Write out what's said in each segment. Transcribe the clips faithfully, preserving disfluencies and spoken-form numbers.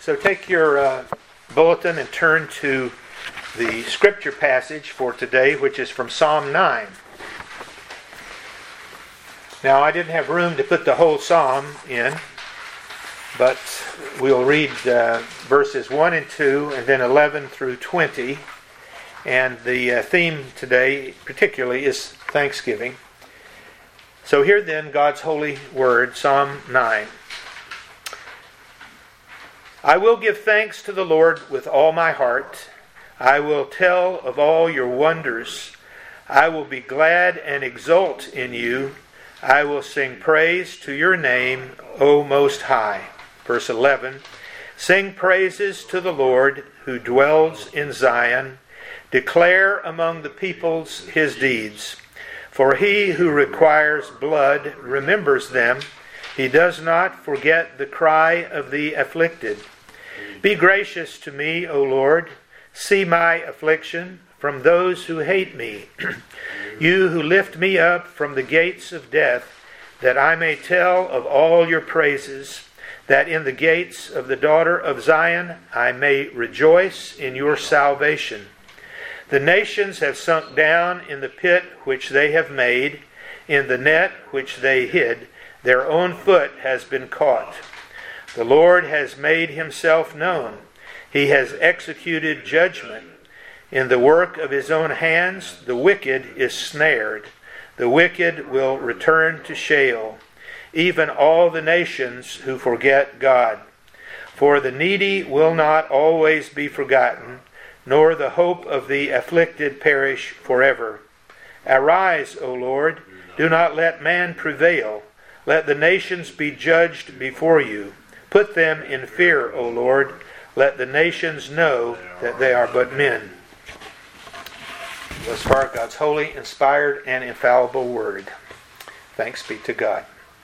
so take your uh, bulletin and turn to the scripture passage for today, which is from Psalm nine. Now, I didn't have room to put the whole psalm in, but we'll read uh, verses one and two, and then eleven through twenty. And the uh, theme today, particularly, is Thanksgiving. So hear then God's holy word, Psalm nine. I will give thanks to the Lord with all my heart. I will tell of all your wonders. I will be glad and exult in you. I will sing praise to your name, O Most High. Verse eleven. Sing praises to the Lord who dwells in Zion. Declare among the peoples his deeds. For he who requires blood remembers them. He does not forget the cry of the afflicted. Be gracious to me, O Lord. See my affliction from those who hate me. You who lift me up from the gates of death, that I may tell of all your praises, that in the gates of the daughter of Zion I may rejoice in your salvation. The nations have sunk down in the pit which they have made, in the net which they hid. Their own foot has been caught. The Lord has made himself known. He has executed judgment. In the work of his own hands, the wicked is snared. The wicked will return to Sheol, even all the nations who forget God. For the needy will not always be forgotten, nor the hope of the afflicted perish forever. Arise, O Lord, do not let man prevail. Let the nations be judged before you. Put them in fear, O Lord. Let the nations know that they are but men. Thus far, God's holy, inspired, and infallible word. Thanks be to God.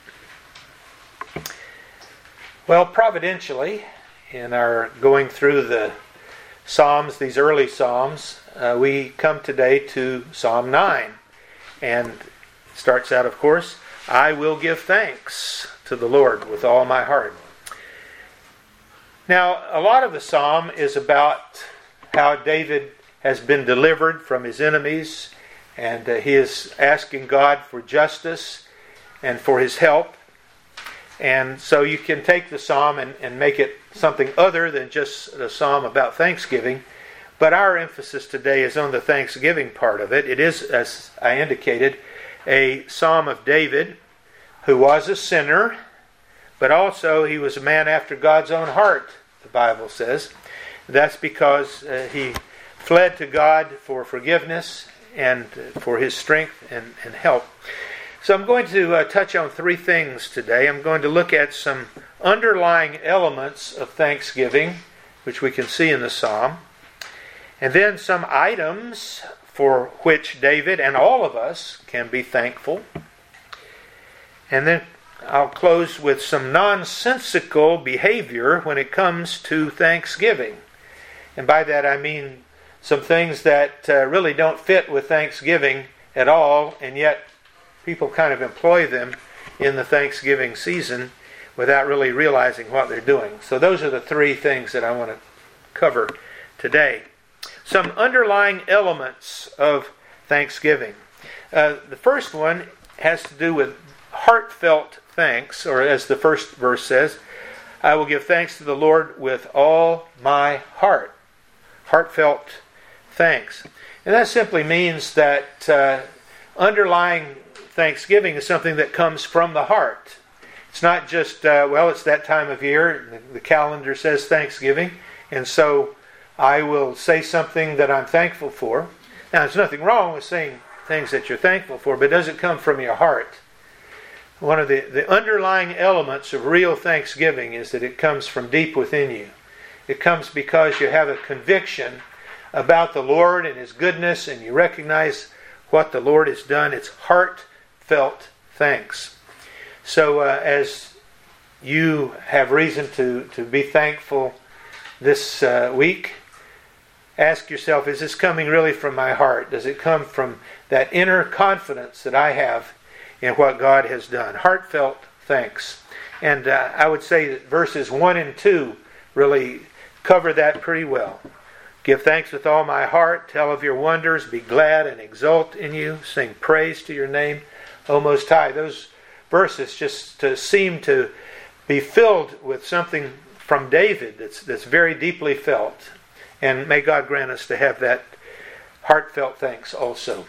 Well, providentially, in our going through the Psalms, these early Psalms, uh, we come today to Psalm nine. And it starts out, of course, I will give thanks to the Lord with all my heart. Now, a lot of the psalm is about how David has been delivered from his enemies, and uh, he is asking God for justice and for his help. And so you can take the psalm and, and make it something other than just a psalm about thanksgiving. But our emphasis today is on the thanksgiving part of it. It is, as I indicated, a psalm of David, who was a sinner, but also he was a man after God's own heart, the Bible says. That's because uh, he fled to God for forgiveness and for his strength and, and help. So I'm going to uh, touch on three things today. I'm going to look at some underlying elements of thanksgiving, which we can see in the psalm, and then some items for which David and all of us can be thankful. And then I'll close with some nonsensical behavior when it comes to thanksgiving. And by that I mean some things that uh, really don't fit with Thanksgiving at all, and yet people kind of employ them in the Thanksgiving season without really realizing what they're doing. So those are the three things that I want to cover today. Some underlying elements of Thanksgiving. Uh, the first one has to do with heartfelt thanks, or as the first verse says, I will give thanks to the Lord with all my heart. Heartfelt thanks. And that simply means that uh, underlying thanksgiving is something that comes from the heart. It's not just, uh, well, it's that time of year, the, the calendar says Thanksgiving, and so I will say something that I'm thankful for. Now, there's nothing wrong with saying things that you're thankful for, but does it come from your heart? One of the, the underlying elements of real thanksgiving is that it comes from deep within you. It comes because you have a conviction about the Lord and His goodness, and you recognize what the Lord has done. It's heartfelt thanks. So uh, as you have reason to, to be thankful this uh, week, ask yourself, is this coming really from my heart? Does it come from that inner confidence that I have in what God has done? Heartfelt thanks. And uh, I would say that verses one and two really cover that pretty well. Give thanks with all my heart, tell of your wonders, be glad and exult in you, sing praise to your name, O Most High. Those verses just uh, seem to be filled with something from David that's, that's very deeply felt. And may God grant us to have that heartfelt thanks also.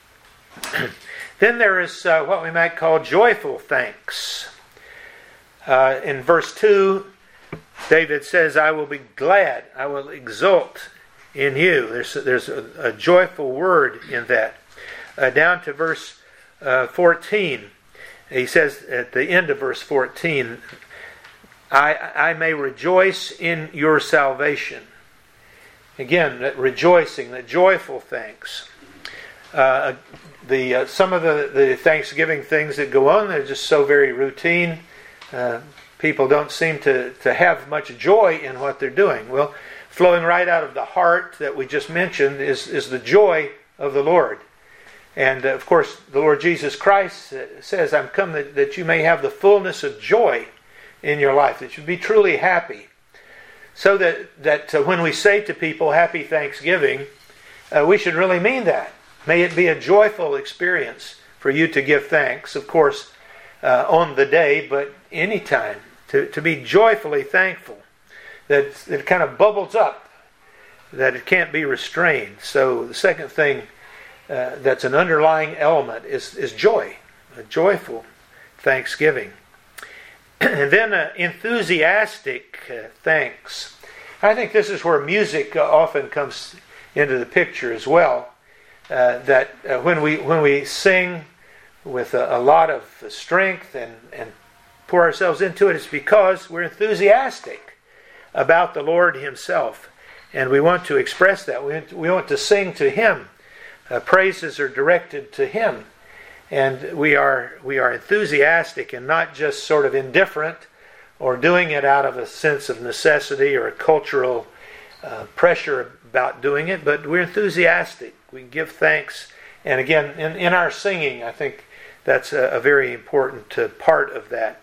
Then there is uh, what we might call joyful thanks. Uh, in verse two, David says, I will be glad, I will exult in you. There's, there's a, a joyful word in that. Uh, down to verse uh, fourteen, he says at the end of verse fourteen, I, I may rejoice in your salvation. Again, that rejoicing, that joyful thanks. Uh, the uh, some of the, the Thanksgiving things that go on, they're just so very routine. Uh, people don't seem to, to have much joy in what they're doing. Well, flowing right out of the heart that we just mentioned is, is the joy of the Lord. And uh, of course, the Lord Jesus Christ says, I'm come that, that you may have the fullness of joy in your life, that you be truly happy. So that, that uh, when we say to people, Happy Thanksgiving, uh, we should really mean that. May it be a joyful experience for you to give thanks, of course, uh, on the day, but any time, to, to be joyfully thankful. That, that it kind of bubbles up, that it can't be restrained. So the second thing uh, that's an underlying element is, is joy, a joyful thanksgiving. And then uh, enthusiastic uh, thanks. I think this is where music uh, often comes into the picture as well. Uh, that uh, when we when we sing with a, a lot of strength and, and pour ourselves into it, it's because we're enthusiastic about the Lord Himself. And we want to express that. We, we want to sing to Him. Uh, praises are directed to Him. And we are we are enthusiastic and not just sort of indifferent or doing it out of a sense of necessity or a cultural uh, pressure about doing it, but we're enthusiastic. We give thanks. And again, in, in our singing, I think that's a, a very important uh, part of that.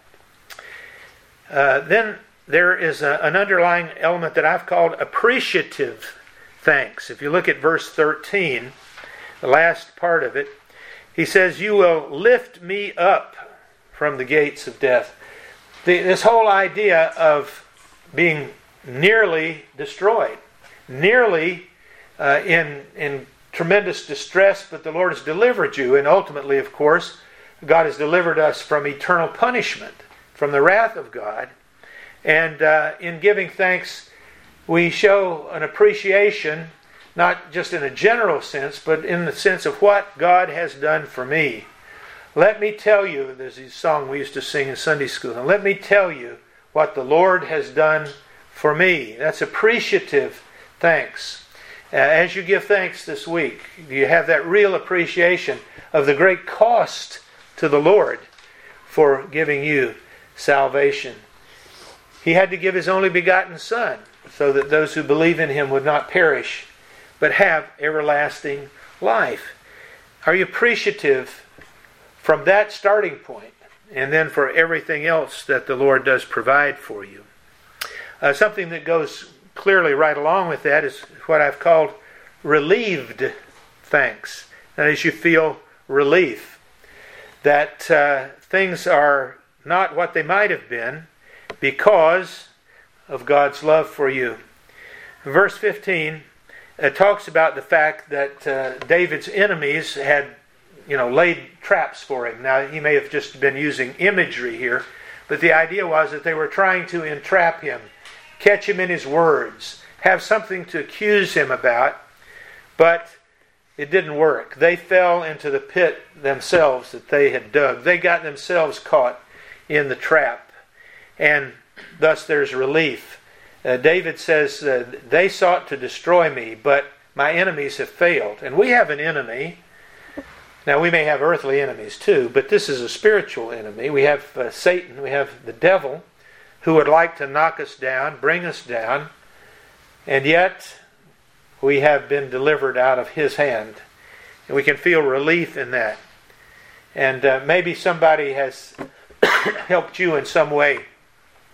Uh, then there is a, an underlying element that I've called appreciative thanks. If you look at verse thirteen, the last part of it, he says, you will lift me up from the gates of death. The, this whole idea of being nearly destroyed, nearly uh, in, in tremendous distress, but the Lord has delivered you. And ultimately, of course, God has delivered us from eternal punishment, from the wrath of God. And uh, in giving thanks, we show an appreciation, not just in a general sense, but in the sense of what God has done for me. Let me tell you, there's a song we used to sing in Sunday school, and let me tell you what the Lord has done for me. That's appreciative thanks. Uh, as you give thanks this week, you have that real appreciation of the great cost to the Lord for giving you salvation. He had to give His only begotten Son so that those who believe in Him would not perish, but have everlasting life. Are you appreciative from that starting point, and then for everything else that the Lord does provide for you? Uh, something that goes clearly right along with that is what I've called relieved thanks. That is, you feel relief that uh, things are not what they might have been because of God's love for you. Verse fifteen It talks about the fact that uh, David's enemies had, you know, laid traps for him. Now, he may have just been using imagery here, but the idea was that they were trying to entrap him, catch him in his words, have something to accuse him about, but it didn't work. They fell into the pit themselves that they had dug. They got themselves caught in the trap, and thus there's relief. Uh, David says, uh, they sought to destroy me, but my enemies have failed. And we have an enemy. Now, we may have earthly enemies too, but this is a spiritual enemy. We have uh, Satan, we have the devil, who would like to knock us down, bring us down, and yet we have been delivered out of his hand. And we can feel relief in that. And uh, maybe somebody has helped you in some way.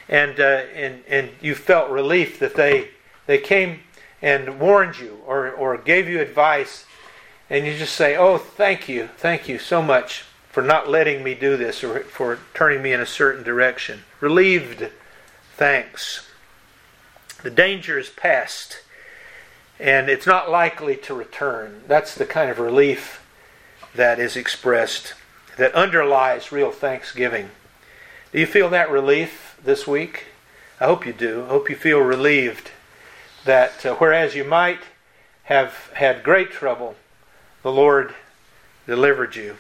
and uh, and and you felt relief that they they came and warned you or or gave you advice, and you just say, "Oh, thank you, thank you so much for not letting me do this or for turning me in a certain direction." Relieved thanks. The danger is past, and it's not likely to return. That's the kind of relief that is expressed, that underlies real thanksgiving. Do you feel that relief this week? I hope you do. I hope you feel relieved that uh, whereas you might have had great trouble, the Lord delivered you.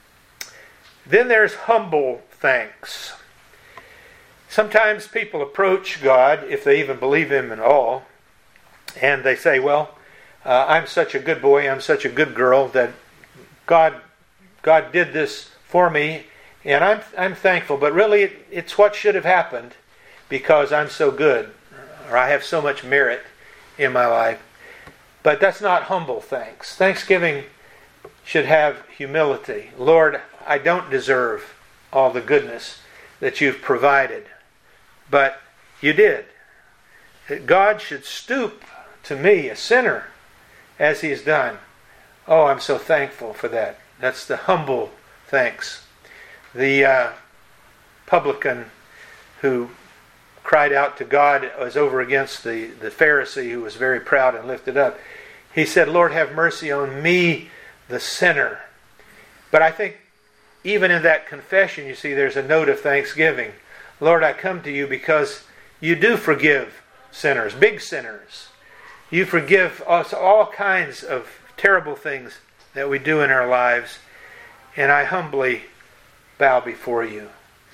Then there's humble thanks. Sometimes people approach God, if they even believe Him at all, and they say, well, uh, I'm such a good boy, I'm such a good girl that God God did this for me, and I'm I'm thankful, but really it, it's what should have happened because I'm so good, or I have so much merit in my life. But that's not humble thanks. Thanksgiving should have humility. Lord, I don't deserve all the goodness that you've provided, but you did. God should stoop to me, a sinner, as He has done. Oh, I'm so thankful for that. That's the humble thanks. The uh, publican who cried out to God was over against the, the Pharisee who was very proud and lifted up. He said, Lord, have mercy on me, the sinner. But I think even in that confession, you see, there's a note of thanksgiving. Lord, I come to you because you do forgive sinners, big sinners. You forgive us all kinds of terrible things that we do in our lives, and I humbly bow before you.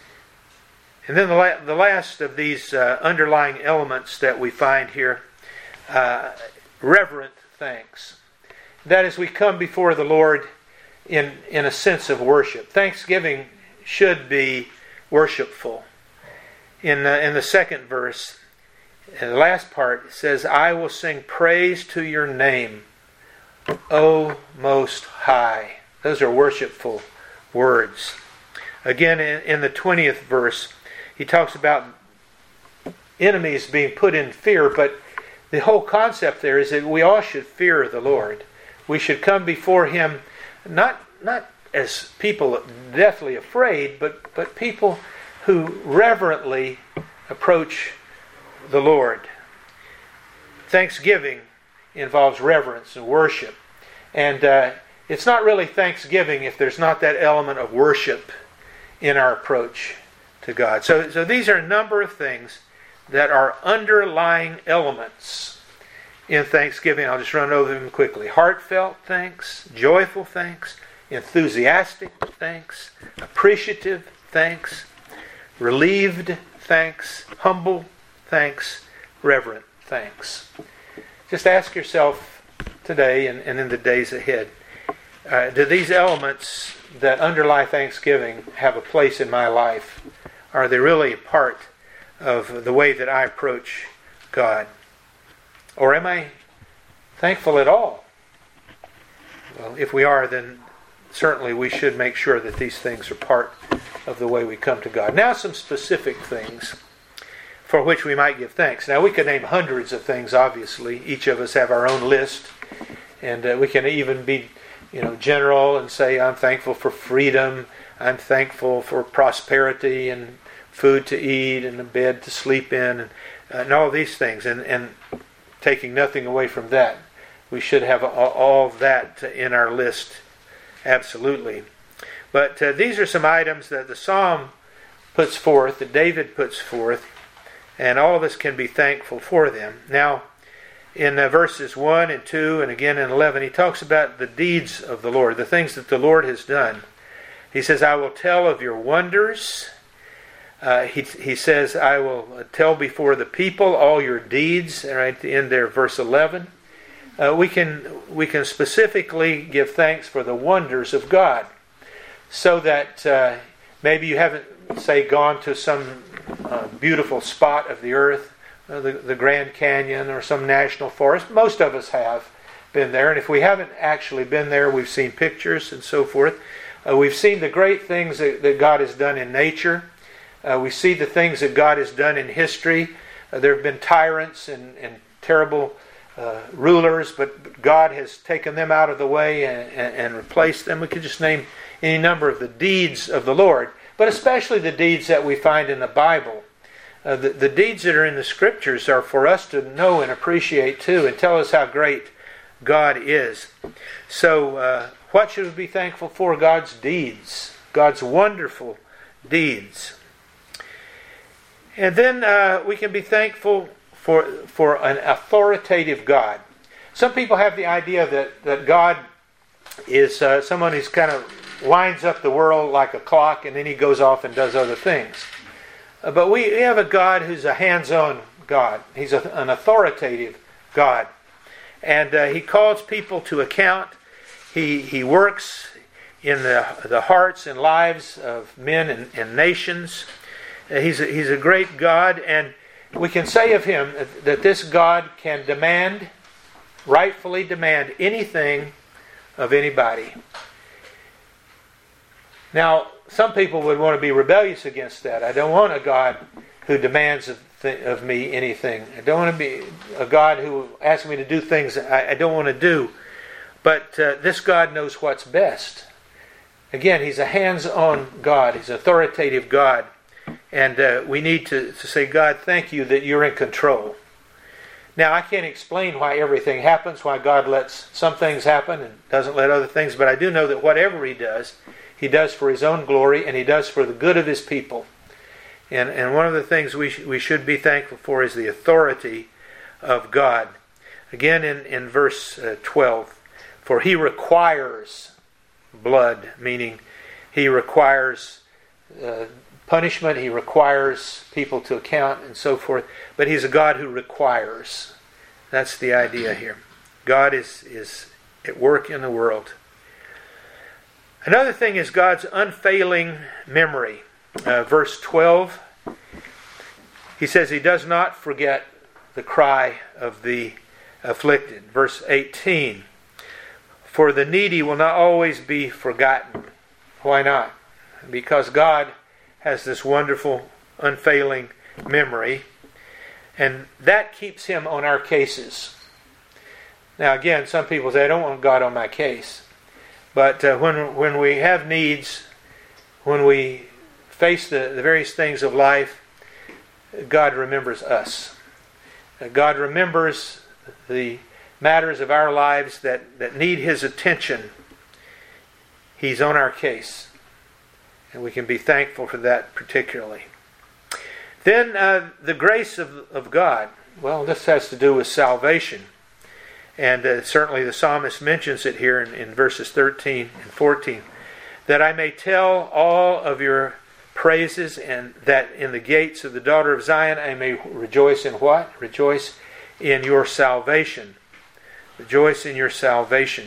And then the, la- the last of these uh, underlying elements that we find here, uh, reverent thanks. That is, we come before the Lord in, in a sense of worship. Thanksgiving should be worshipful. In the, in the second verse, in the last part, it says, I will sing praise to your name, O Most High. Those are worshipful words. Again, in, in the twentieth verse, he talks about enemies being put in fear, but the whole concept there is that we all should fear the Lord. We should come before Him not not as people deathly afraid, but, but people who reverently approach the Lord. Thanksgiving involves reverence and worship. And uh, it's not really thanksgiving if there's not that element of worship in our approach to God. So, so these are a number of things that are underlying elements in thanksgiving. I'll just run over them quickly. Heartfelt thanks, joyful thanks, enthusiastic thanks, appreciative thanks, relieved thanks, humble thanks, reverent thanks. Just ask yourself today and, and in the days ahead, uh, do these elements that underlie thanksgiving have a place in my life? Are they really a part of the way that I approach God? Or am I thankful at all? Well, if we are, then certainly we should make sure that these things are part of the way we come to God. Now some specific things for which we might give thanks. Now we could name hundreds of things, obviously. Each of us have our own list. And uh, we can even be, you know, general and say, I'm thankful for freedom. I'm thankful for prosperity and food to eat and a bed to sleep in and, uh, and all these things. And, and taking nothing away from that. We should have all, all that in our list. Absolutely. But uh, these are some items that the Psalm puts forth, that David puts forth, and all of us can be thankful for them. Now, in uh, verses one and two and again in eleven, he talks about the deeds of the Lord, the things that the Lord has done. He says, I will tell of your wonders. Uh, he, he says, I will tell before the people all your deeds. Right in there, verse eleven. Uh, we can we can specifically give thanks for the wonders of God, so that uh, maybe you haven't, say, gone to some uh, beautiful spot of the earth, uh, the, the Grand Canyon or some national forest. Most of us have been there, and if we haven't actually been there, we've seen pictures and so forth. Uh, we've seen the great things that, that God has done in nature. Uh, we see the things that God has done in history. Uh, there have been tyrants and, and terrible uh, rulers, but God has taken them out of the way and, and, and replaced them. We could just name any number of the deeds of the Lord, but especially the deeds that we find in the Bible. Uh, the, the deeds that are in the Scriptures are for us to know and appreciate too, and tell us how great God is. So, uh, what should we be thankful for? God's deeds, God's wonderful deeds. And then uh, we can be thankful for for an authoritative God. Some people have the idea that, that God is uh, someone who's kind of winds up the world like a clock, and then he goes off and does other things. Uh, but we have a God who's a hands-on God. He's a, an authoritative God. And uh, He calls people to account. He He works in the, the hearts and lives of men and, and nations. Uh, he's, a, he's a great God, and we can say of Him that this God can demand, rightfully demand, anything of anybody. Now, some people would want to be rebellious against that. I don't want a God who demands of, th- of me anything. I don't want to be a God who asks me to do things I, I don't want to do. But uh, this God knows what's best. Again, He's a hands-on God. He's an authoritative God. And uh, we need to, to say, God, thank you that you're in control. Now, I can't explain why everything happens, why God lets some things happen and doesn't let other things, but I do know that whatever He does, He does for His own glory, and He does for the good of His people. And and one of the things we sh- we should be thankful for is the authority of God. Again, in, in verse uh, twelve, for He requires blood, meaning He requires uh, punishment, He requires people to account, and so forth. But He's a God who requires. That's the idea here. God is, is at work in the world. Another thing is God's unfailing memory. Uh, verse twelve, He says He does not forget the cry of the afflicted. Verse eighteen, for the needy will not always be forgotten. Why not? Because God has this wonderful, unfailing memory, and that keeps Him on our cases. Now again, some people say, I don't want God on my case. But uh, when when we have needs, when we face the, the various things of life, God remembers us. Uh, God remembers the matters of our lives that, that need His attention. He's on our case. And we can be thankful for that particularly. Then uh, the grace of, of God. Well, this has to do with salvation. And uh, certainly the psalmist mentions it here in, in verses thirteen and fourteen. That I may tell all of your praises, and that in the gates of the daughter of Zion I may rejoice in what? Rejoice in your salvation. Rejoice in your salvation.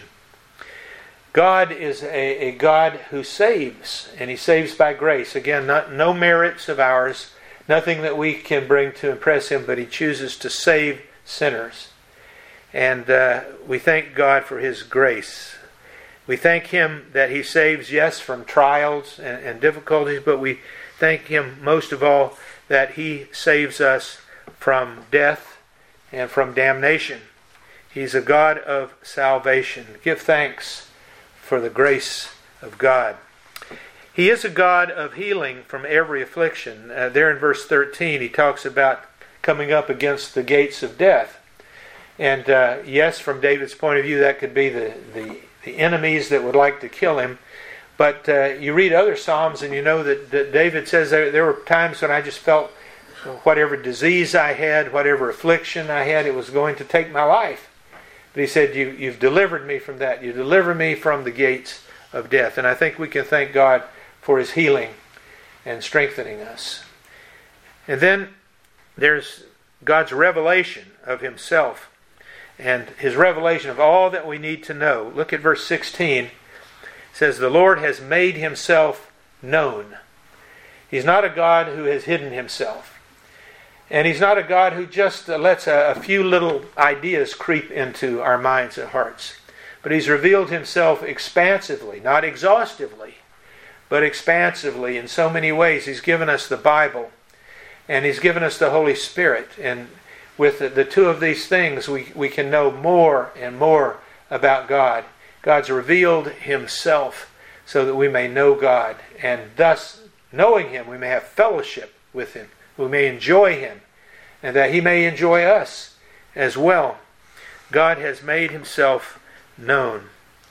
God is a, a God who saves, and He saves by grace. Again, not, no merits of ours, nothing that we can bring to impress Him, but He chooses to save sinners. And uh, we thank God for His grace. We thank Him that He saves, yes, from trials and, and difficulties, but we thank Him most of all that He saves us from death and from damnation. He's a God of salvation. Give thanks for the grace of God. He is a God of healing from every affliction. Uh, there in verse thirteen, He talks about coming up against the gates of death. And uh, yes, from David's point of view, that could be the, the, the enemies that would like to kill him. But uh, you read other Psalms and you know that, that David says there, there were times when I just felt whatever disease I had, whatever affliction I had, it was going to take my life. But he said, you, you've delivered me from that. You deliver me from the gates of death. And I think we can thank God for His healing and strengthening us. And then there's God's revelation of Himself. And His revelation of all that we need to know. Look at verse sixteen. It says, the Lord has made Himself known. He's not a God who has hidden Himself. And He's not a God who just lets a, a few little ideas creep into our minds and hearts. But He's revealed Himself expansively, not exhaustively, but expansively in so many ways. He's given us the Bible, and He's given us the Holy Spirit. And with the, the two of these things, we, we can know more and more about God. God's revealed Himself so that we may know God, and thus, knowing Him, we may have fellowship with Him. We may enjoy Him, and that He may enjoy us as well. God has made Himself known.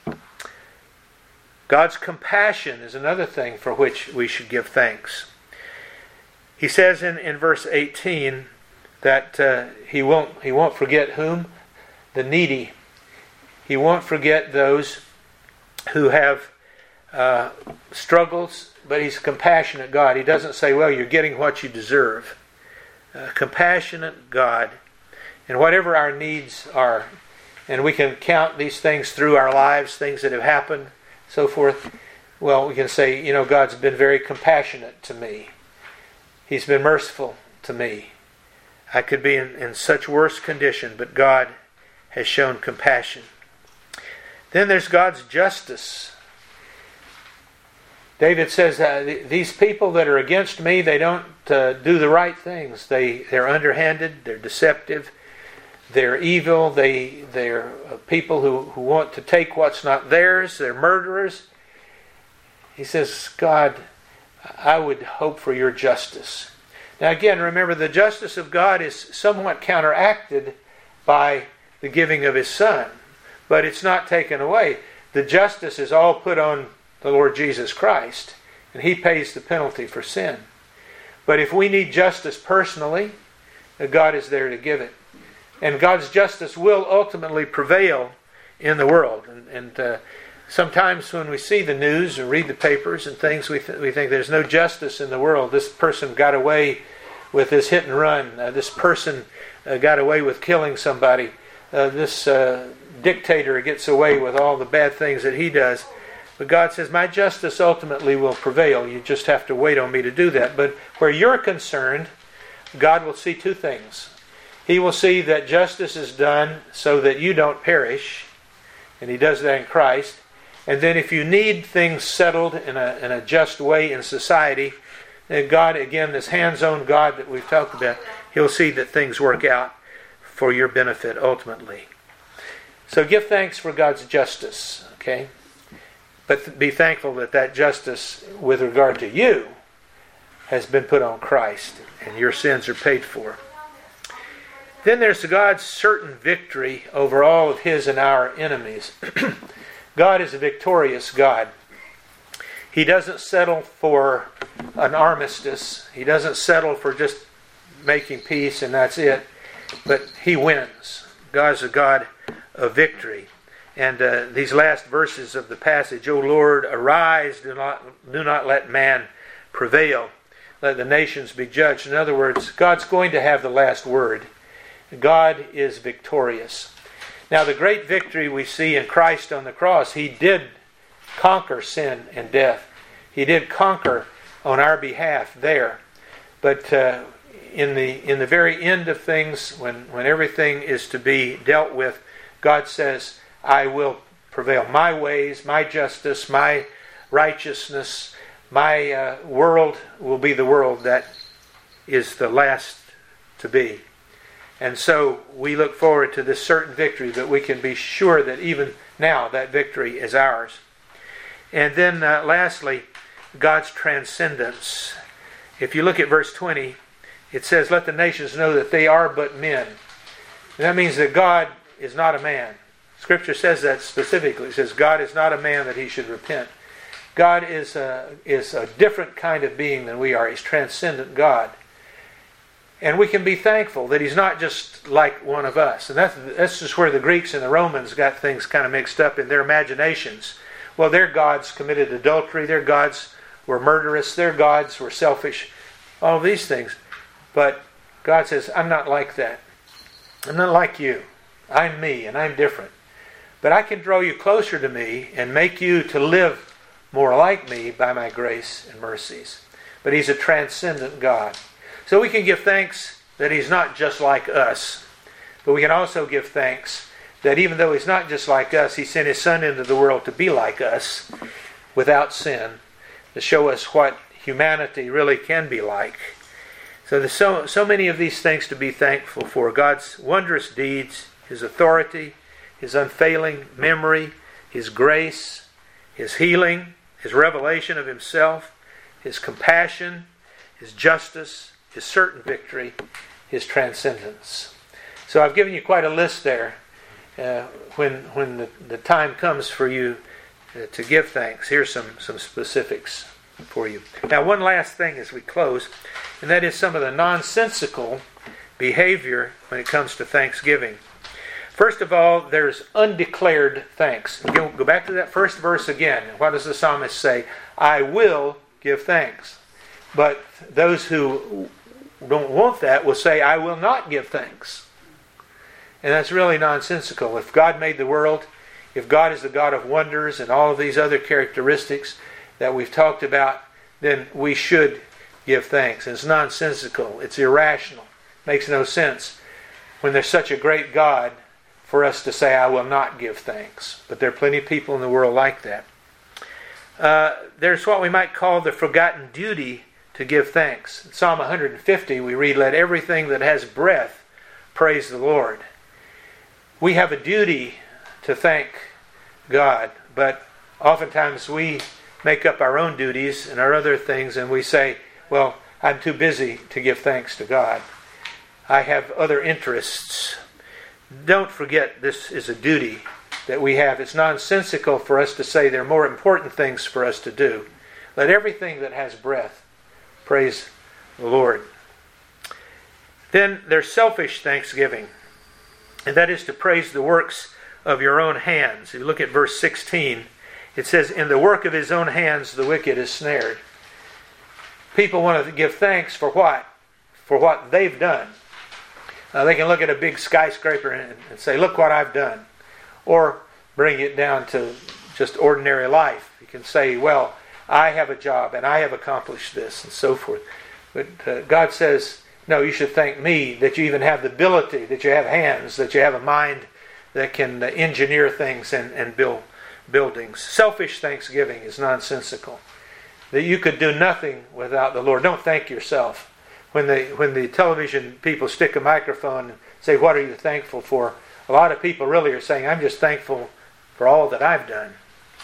God's compassion is another thing for which we should give thanks. He says in, in verse eighteen that uh, He won't He won't forget whom? The needy. He won't forget those who have uh, struggles, but He's a compassionate God. He doesn't say, well, you're getting what you deserve. A compassionate God. And whatever our needs are, and we can count these things through our lives, things that have happened, so forth, well, we can say, you know, God's been very compassionate to me. He's been merciful to me. I could be in, in such worse condition, but God has shown compassion. Then there's God's justice. David says, uh, these people that are against me, they don't uh, do the right things. They, they're underhanded, they're deceptive, they're evil, they, they're people who, who want to take what's not theirs, they're murderers. He says, God, I would hope for your justice. Now again, remember, the justice of God is somewhat counteracted by the giving of His Son. But it's not taken away. The justice is all put on the Lord Jesus Christ, and He pays the penalty for sin. But if we need justice personally, God is there to give it. And God's justice will ultimately prevail in the world. And, and uh, sometimes when we see the news and read the papers and things, we, th- we think there's no justice in the world. This person got away with this hit and run. Uh, this person uh, got away with killing somebody. Uh, this uh, dictator gets away with all the bad things that he does. But God says, my justice ultimately will prevail. You just have to wait on me to do that. But where you're concerned, God will see two things. He will see that justice is done so that you don't perish. And He does that in Christ. And then if you need things settled in a, in a just way in society, then God, again, this hands-on God that we've talked about, He'll see that things work out for your benefit ultimately. So give thanks for God's justice, okay? But be thankful that that justice with regard to you has been put on Christ and your sins are paid for. Then there's God's certain victory over all of His and our enemies. God is a victorious God. He doesn't settle for an armistice. He doesn't settle for just making peace and that's it. But He wins. God's a God of victory. And uh, these last verses of the passage, O Lord, arise, do not, do not let man prevail. Let the nations be judged. In other words, God's going to have the last word. God is victorious. Now, the great victory we see in Christ on the cross, He did conquer sin and death. He did conquer on our behalf there. But uh, in the in the very end of things, when, when everything is to be dealt with, God says, I will prevail. My ways, my justice, my righteousness, my uh, world will be the world that is the last to be. And so we look forward to this certain victory, but we can be sure that even now that victory is ours. And then uh, lastly, God's transcendence. If you look at verse twenty, it says, let the nations know that they are but men. And that means that God is not a man. Scripture says that specifically. It says God is not a man that He should repent. God is a, is a different kind of being than we are. He's transcendent God. And we can be thankful that He's not just like one of us. And that's, that's just where the Greeks and the Romans got things kind of mixed up in their imaginations. Well, their gods committed adultery. Their gods were murderous. Their gods were selfish. All of these things. But God says, I'm not like that. I'm not like you. I'm me and I'm different. But I can draw you closer to me and make you to live more like me by my grace and mercies. But He's a transcendent God. So we can give thanks that He's not just like us. But we can also give thanks that even though He's not just like us, He sent His Son into the world to be like us, without sin, to show us what humanity really can be like. So there's so, so many of these things to be thankful for. God's wondrous deeds, His authority, His unfailing memory, His grace, His healing, His revelation of Himself, His compassion, His justice, His certain victory, His transcendence. So I've given you quite a list there. Uh, when when the, the time comes for you uh, to give thanks, here's some, some specifics for you. Now, one last thing as we close, and that is some of the nonsensical behavior when it comes to thanksgiving. First of all, there's undeclared thanks. Again, go back to that first verse again. What does the psalmist say? I will give thanks. But those who don't want that will say, I will not give thanks. And that's really nonsensical. If God made the world, if God is the God of wonders and all of these other characteristics that we've talked about, then we should give thanks. And it's nonsensical. It's irrational. It makes no sense when there's such a great God for us to say, I will not give thanks. But there are plenty of people in the world like that. Uh, there's what we might call the forgotten duty to give thanks. In Psalm one hundred fifty, we read, let everything that has breath praise the Lord. We have a duty to thank God, but oftentimes we make up our own duties and our other things, and we say, well, I'm too busy to give thanks to God. I have other interests. Don't forget, this is a duty that we have. It's nonsensical for us to say there are more important things for us to do. Let everything that has breath praise the Lord. Then there's selfish thanksgiving, and that is to praise the works of your own hands. If you look at verse sixteen, it says, in the work of his own hands the wicked is snared. People want to give thanks for what? For what they've done. Uh, they can look at a big skyscraper and, and say, look what I've done. Or bring it down to just ordinary life. You can say, well, I have a job and I have accomplished this and so forth. But uh, God says, no, you should thank me that you even have the ability, that you have hands, that you have a mind that can uh, engineer things and, and build buildings. Selfish thanksgiving is nonsensical. That you could do nothing without the Lord. Don't thank yourself. When the when the television people stick a microphone and say, what are you thankful for? A lot of people really are saying, I'm just thankful for all that I've done.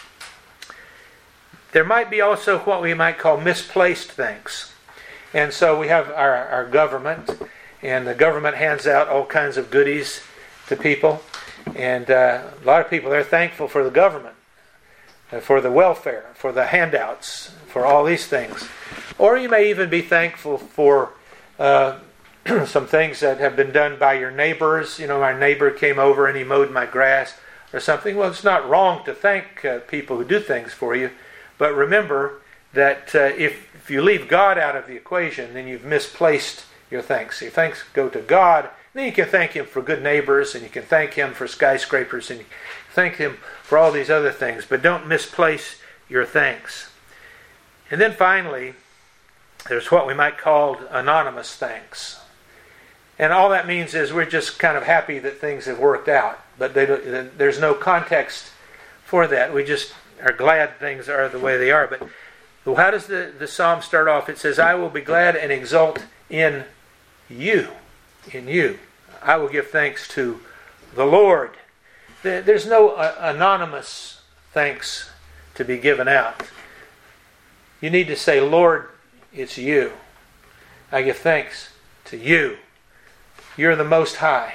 There might be also what we might call misplaced thanks. And so we have our, our government, and the government hands out all kinds of goodies to people. And uh, a lot of people are thankful for the government, uh, for the welfare, for the handouts, for all these things. Or you may even be thankful for uh, some things that have been done by your neighbors. You know, my neighbor came over and he mowed my grass or something. Well, it's not wrong to thank uh, people who do things for you. But remember that uh, if, if you leave God out of the equation, then you've misplaced your thanks. Your thanks go to God. Then you can thank Him for good neighbors, and you can thank Him for skyscrapers, and you can thank Him for all these other things. But don't misplace your thanks. And then finally, there's what we might call anonymous thanks. And all that means is we're just kind of happy that things have worked out. But they, there's no context for that. We just are glad things are the way they are. But how does the, the psalm start off? It says, I will be glad and exult in you. In you. I will give thanks to the Lord. There's no uh, anonymous thanks to be given out. You need to say, Lord, it's you. I give thanks to you. You're the Most High.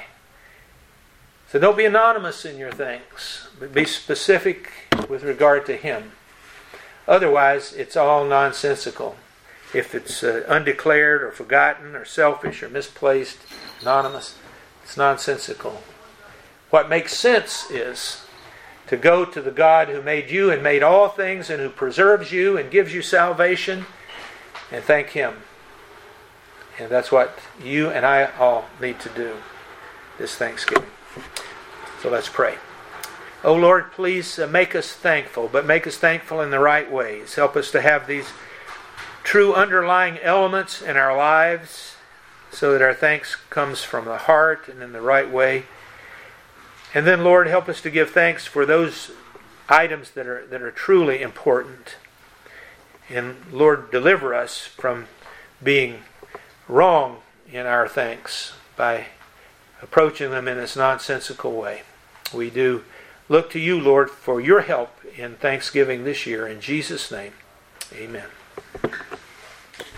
So don't be anonymous in your thanks, but be specific with regard to Him. Otherwise, it's all nonsensical. If it's uh, undeclared or forgotten or selfish or misplaced, anonymous, it's nonsensical. What makes sense is to go to the God who made you and made all things and who preserves you and gives you salvation and thank Him. And that's what you and I all need to do this Thanksgiving. So let's pray. Oh Lord, please uh, make us thankful, but make us thankful in the right ways. Help us to have these true underlying elements in our lives so that our thanks comes from the heart and in the right way. And then, Lord, help us to give thanks for those items that are that are truly important. And Lord, deliver us from being wrong in our thanks by approaching them in this nonsensical way. We do look to you, Lord, for your help in Thanksgiving this year. In Jesus' name, amen.